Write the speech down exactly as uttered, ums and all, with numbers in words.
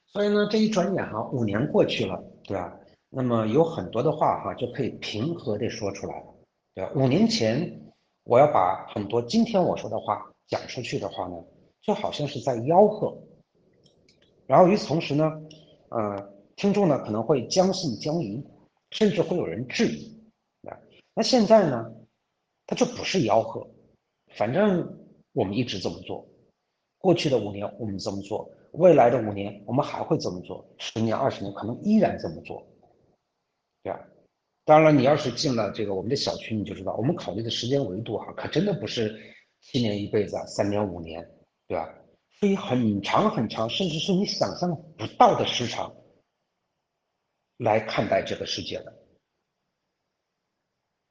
所以呢，这一转眼哈，五年过去了，对吧？那么有很多的话哈，就可以平和地说出来了，对吧？五年前我要把很多今天我说的话讲出去的话呢，就好像是在吆喝。然后与此同时呢，呃，听众呢可能会将信将疑，甚至会有人质疑，啊，那现在呢，它就不是吆喝，反正我们一直这么做，过去的五年我们这么做，未来的五年我们还会这么做，十年、二十年可能依然这么做，对吧？当然了，你要是进了这个我们的小区，你就知道，我们考虑的时间维度哈，可真的不是七年一辈子啊，三年五年，对吧？是以很长很长，甚至是你想象不到的时长来看待这个世界的。